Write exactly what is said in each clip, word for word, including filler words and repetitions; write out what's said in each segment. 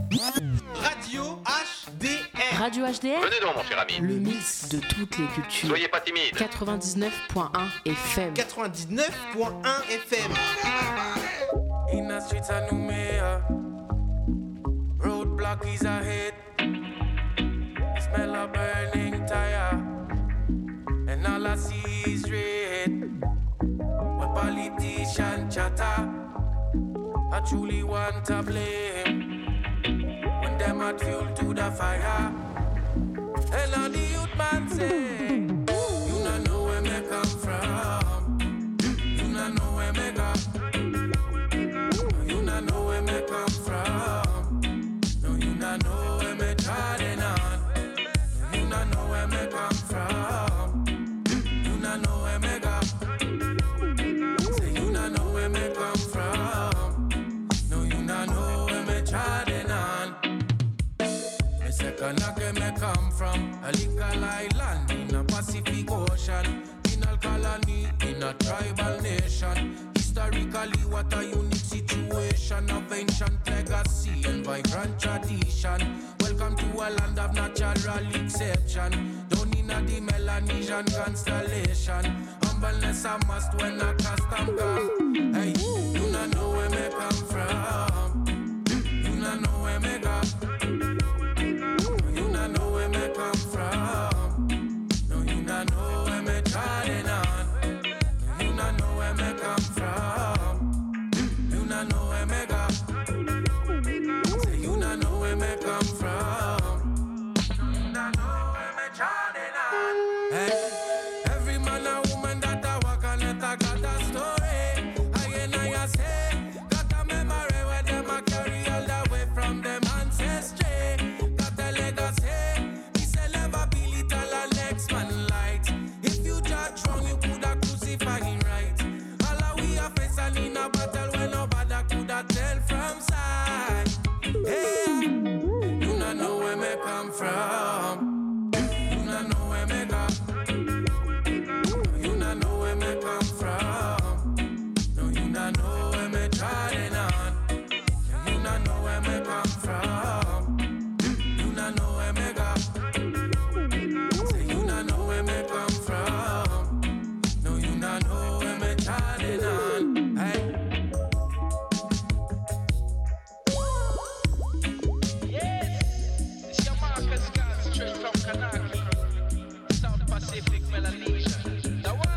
Radio H D R. Radio H D R. Venez donc, mon cher ami. Le mix de toutes les cultures. Soyez pas timide. quatre-vingt-dix-neuf point un F M. quatre-vingt-dix-neuf point un F M. In the streets of Noumea, roadblock is ahead. The smell of burning tire, and all I see is red. Where politicians chatter, I truly want to blame. When them add fuel to the fire, and all the youth man say, you don't know where me come from. You don't know where me go. You don't know where me come from. No, you don't know where me trying on. You don't know where me come from. You don't know where me go. Say you don't know where me come from. No, you don't know where me trying on. Me say Kanake me come from a legal island in a Pacific Ocean, penal colony in a tribal nation. Historically, what a unique situation of ancient legacy and vibrant tradition. Welcome to a land of natural exception, down in a the Melanesian constellation. Humbleness a must when a custom come. Hey, you don't know where me come from. You don't know where me go. You don't know where me come from. No, you don't know where me trying on. You don't know where me come from. You don't know where me go. Say you don't know where me come from. You don't know where me trying on. Hey, every man and woman that I walk on it, I got a story. I and I say, got a memory where them a carry all the way from them ancestry. Got a legacy. This will never be little and next man light. If you judge wrong, you coulda crucify him right. All of we are facing in a battle when nobody coulda tell from side. Hey, you don't know where me come from. You don't know where me go. You don't know where me come from. No, you don't know where me trying on. You don't know where me come from. You don't know where me go. Say you don't know where me come from. No, you don't know where me trying on. Hey. Yes, it's your Marcus Scott straight from Kanaki, South Pacific, Melanesia. The one.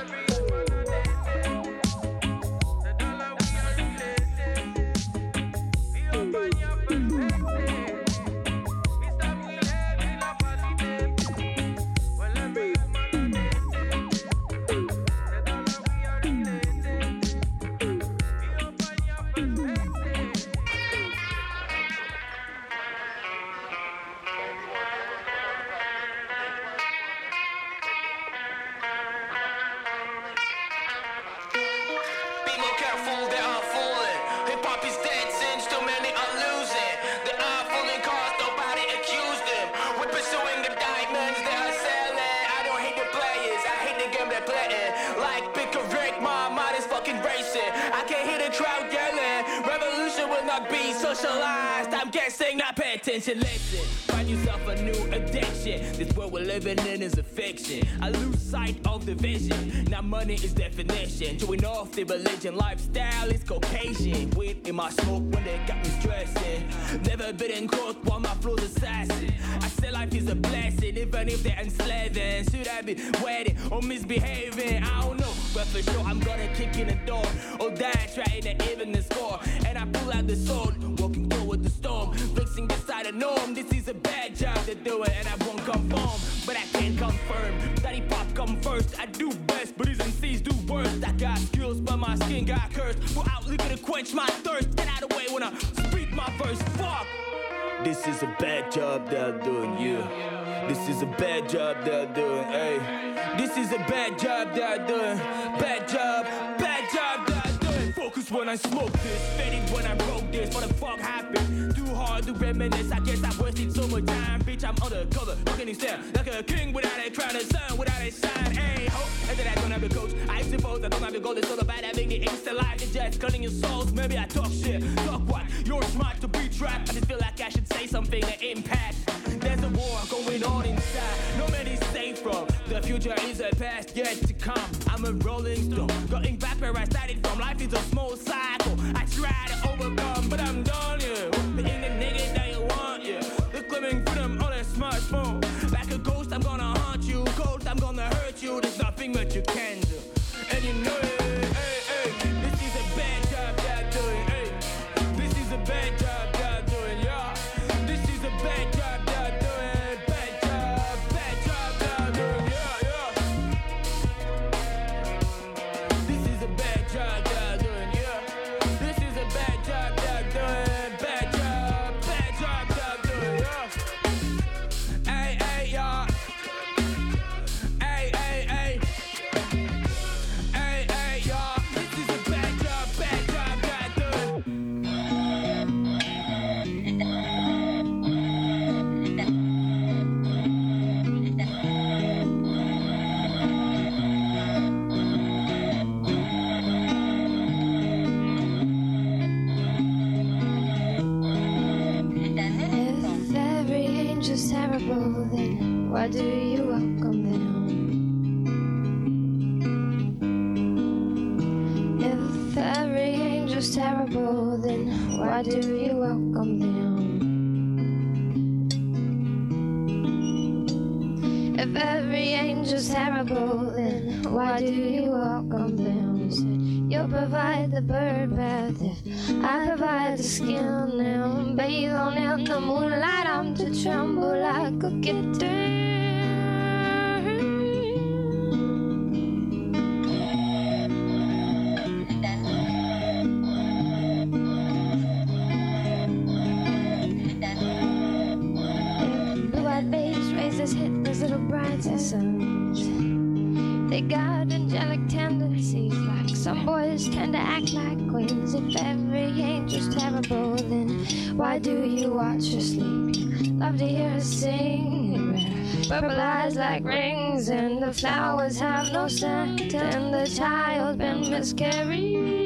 The dollar we are related. We open your perspective. Mister Wilhelm in a positive. Well, every woman are dating. The dollar we are related. We open your perspective. Be more careful, they are fooling. Hip hop is dead since too many are losing. They are fooling cause nobody accused them. We're pursuing the diamonds they are selling. I don't hate the players, I hate the game they're playing. Like pick a Rick, my mind is fucking racing. I can hear the crowd yelling. Revolution will not be socialized. I'm guessing, not pay attention, listen. Find yourself a new addiction. This world we're living in is a fiction. I lose sight of the vision. Now money is definition. Showing off the religion. Lifestyle is Caucasian. Weed in my smoke when they got me stressing. Never been in court while my flow's assassin. I say life is a blessing, even if they're enslaving. Should I be waiting or misbehaving? I don't know, but for sure I'm gonna kick in the door or die trying to even the score. And I pull out the sword, walking toward the storm, fixing beside the norm. This is a bad job to do it, and I won't conform, but I can't confirm that hip hop come first. I do best, but these M Cs do worse. I got skills, but my skin got cursed. Put out liquor to quench my thirst. Get out of the way when I speak my verse. Fuck. This is a bad job they're doing, yeah. This is a bad job they're doing, hey. This is a bad job they're doing. Bad job, bad job they're doing. Focus when I smoke this, faded when I broke this. What the fuck happened? Too hard to reminisce. I guess I wasted so much time. Bitch, I'm undercover, looking instead like a king without a crown, a sun without a sign. Hey ho, and then I don't have the coach. I suppose I don't have the gold. It's all about having the instant life. It's just cutting your souls. Maybe I talk shit, talk what? You're smart to be trapped. I just feel like I should say something that impacts. There's a war going on inside. No man is safe from. The future is a past yet to come. I'm a rolling stone, going back where I started from. Life is a small cycle. I try to overcome, but I'm done, yeah. Being the nigga that you want, yeah. The claiming freedom on a smartphone. Like a ghost, I'm gonna haunt you. Cold, I'm gonna hurt you. There's nothing that you can do. And you know it, hey, hey. This is a bad job that I'm doing, hey. This is a bad job that I'm doing, yeah. This is a bad job that I'm doing. Bad job, bad job that I'm doing, yeah, yeah. This is a bad job that I'm doing, yeah. This is a bad job that I'm doing. Bad job, bad job that I'm doing, yeah. Hey, hey, yeah. Hey, hey, hey. Hey, hey, yeah. This is a bad job, bad job that I'm doing. If every angel's terrible, then why do you welcome them? If every angel's terrible, then why do you welcome them? If every angel's terrible, then why do you welcome them? You said you'll provide the bird bath if I provide the skin. Now bathe on in the moonlight, I'm to tremble like a kitten. Blue-eyed babes raise his hit those little brides as sons. They got angelic tendencies, like some boys tend to act like queens. If every angel's terrible, then why do you watch her sleep? Love to hear her sing. Purple eyes like rings, and the flowers have no scent, and the child's been miscarried.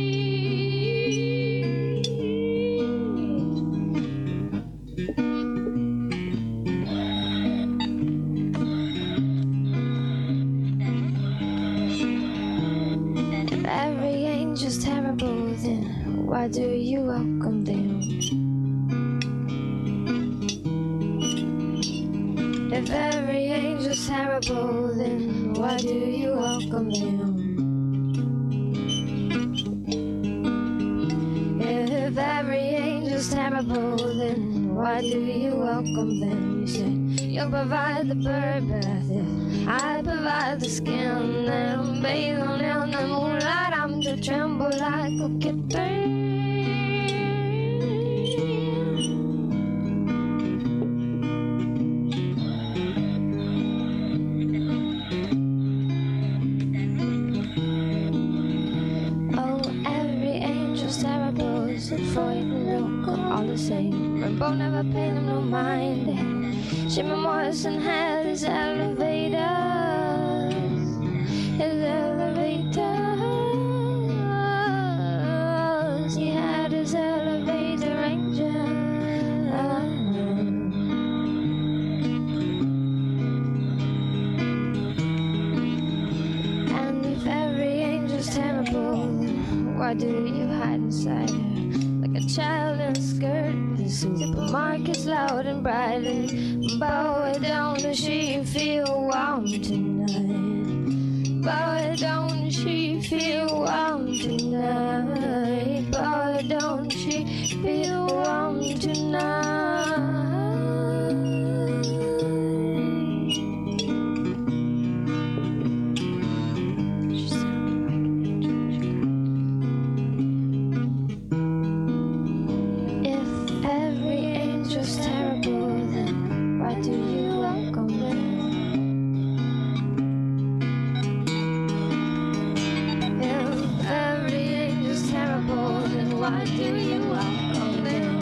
If every angel's terrible, then why do you welcome them? If every angel's terrible, then why do you welcome them? If every angel's terrible, then why do you welcome them? You said you'll provide the bird bath if I provide the skin. And bathe on in the moonlight, I'm to tremble like a kitten. Freud and Milk are all the same. Rimbaud never paid him no mind. Jimmy Morrison had his elevators, his elevators. He had his elevator angel. And if every angel's terrible, why do you hide inside her? A child in a skirt, the supermarket's loud and bright, and bow it down, does she feel warm tonight? Bow it down, does she feel warm tonight? Bow it down, does she feel warm tonight? why do you welcome them?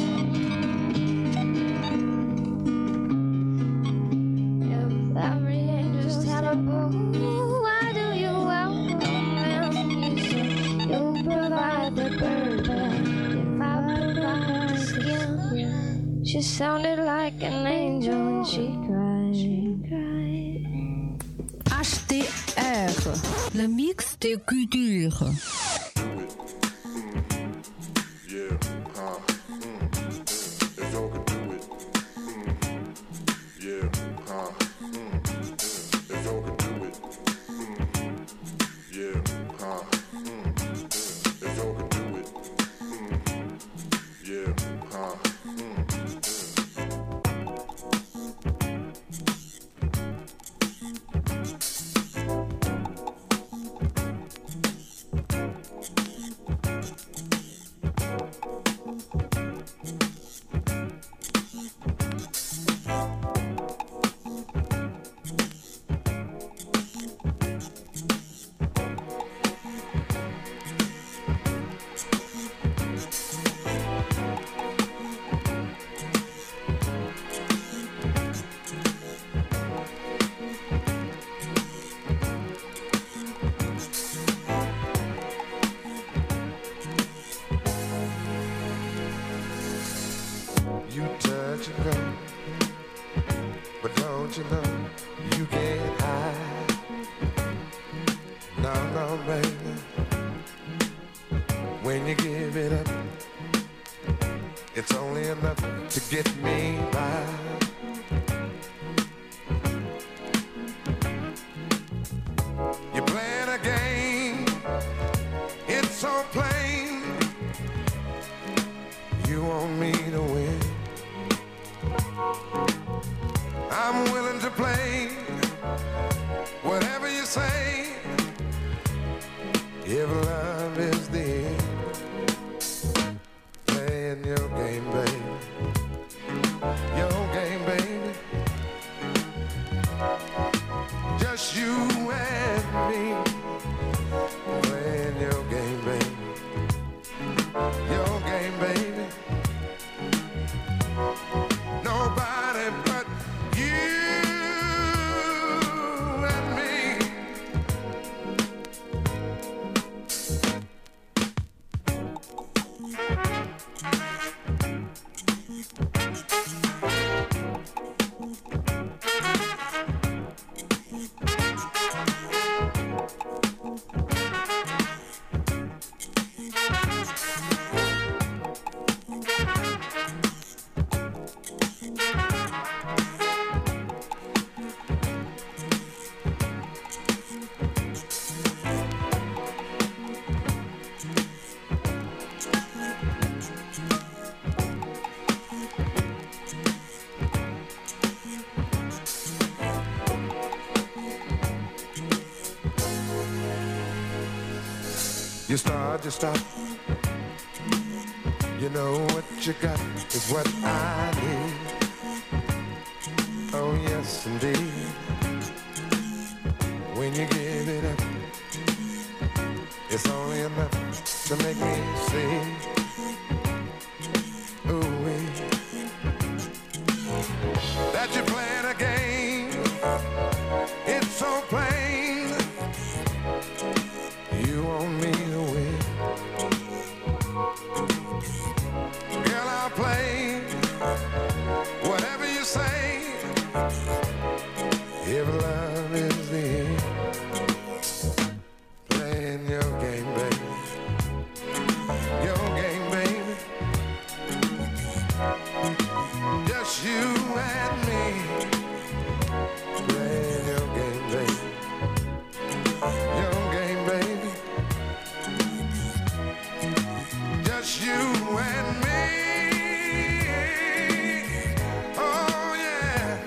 If every angel's had a book, why do you welcome them? You said you'll provide the bird, but if I provide the skin, she sounded like an angel when she cried. She cried. H D R, le mix des cultures. You start to stop. You know what you got is what I need. Oh yes indeed. When you give it up, it's only enough to make me see. Ooh-wee. That you're playing a game, it's so plain. You want me to win. Girl, I'll play whatever you say. If love is the end, playing your game, baby. Your game, baby. Just you and me. Playing your game, baby. Your game, baby. Just you and me. Oh yeah.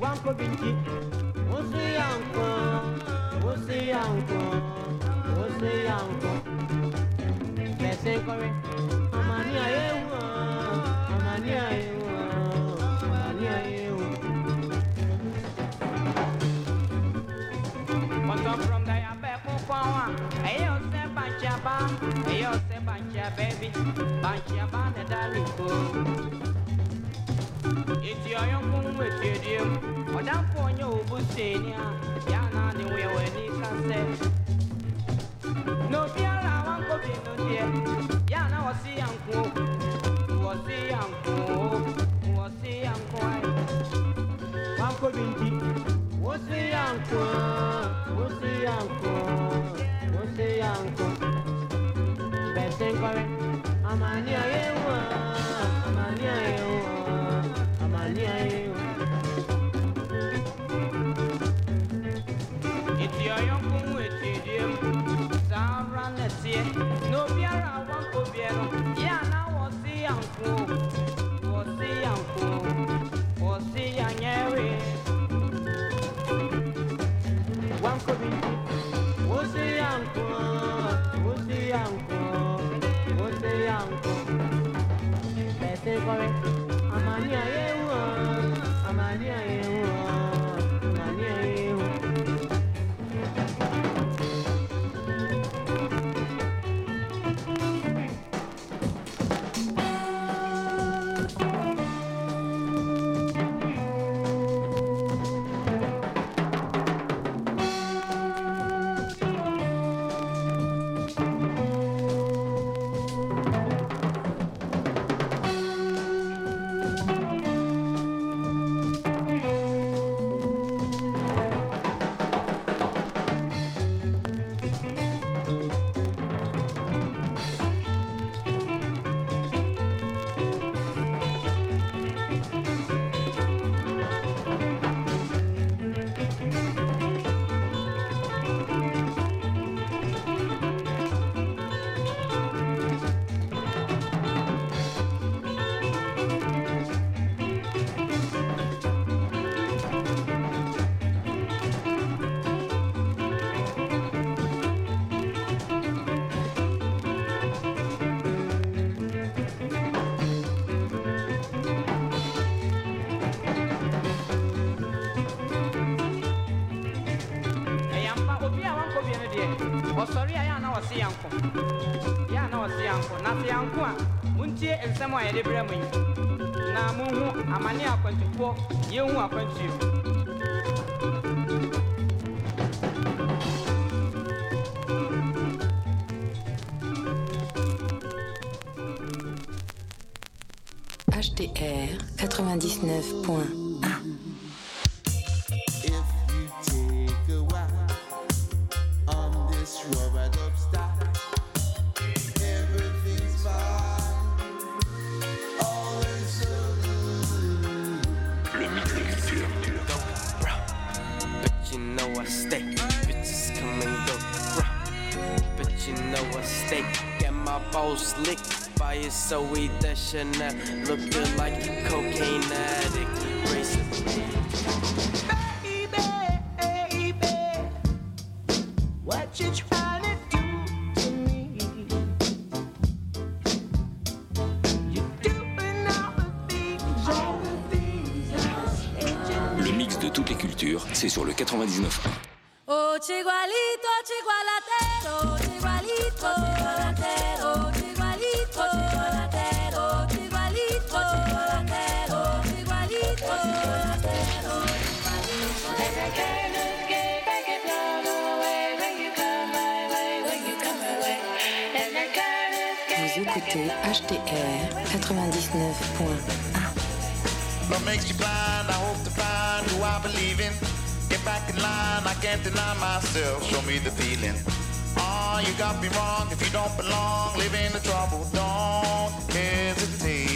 Wanko binti, Ose yanko, Ose yanko, Ose yanko. Bese kore, amani ayewa, amani ayewa, amani ayewa. Come from the Abeco Power. Ayo se banchaba, ayo se bancha baby, banchaba the dalico. It's your young with you, or down for your Businia, Yana, the way when he can say. No dear, I won't go in no dear. Yana was the uncle, was the uncle, was the uncle. Wanko binti, Ose yanko, Ose yanko, Ose yanko. Bese kore, amani ayewa, amani ayewa, amani ayewa. It's your young with you, Savran, let's see. No beer, I want to be. Yeah, now was the uncle, was the uncle, was the young Harry. Wanko binti, Ose yanko, Ose yanko, Ose yanko. Bese kore, amani ayewa, amani ayewa, amani ayewa. Oh, sorry, I know a sea uncle. Yeah, no, a sea uncle, not the uncle. Muntie and somewhere at the Bremen. Now, Moo, Amania went to walk, you are going to. H T R quatre-vingt-dix-neuf point un. Slick fire, so we that Chanel looking like a cocaine addict. Racist. Baby, baby, what you trying to do to me? You doing all the things, all the things. Le mix de toutes les cultures, c'est sur le quatre-vingt-dix-neuf point un. Oh, chigualito, chigualatero, chigualito, chigualatero, chigualito, chigualatero, chigualito, chigualatero, chigualito, chigualatero, Vous écoutez H T R quatre-vingt-dix-neuf point un. What makes you blind? I hope to find who I believe in. Get back in line, I can't deny myself. Show me the feeling. Oh, you got me wrong if you don't belong. Live in the trouble, don't hesitate.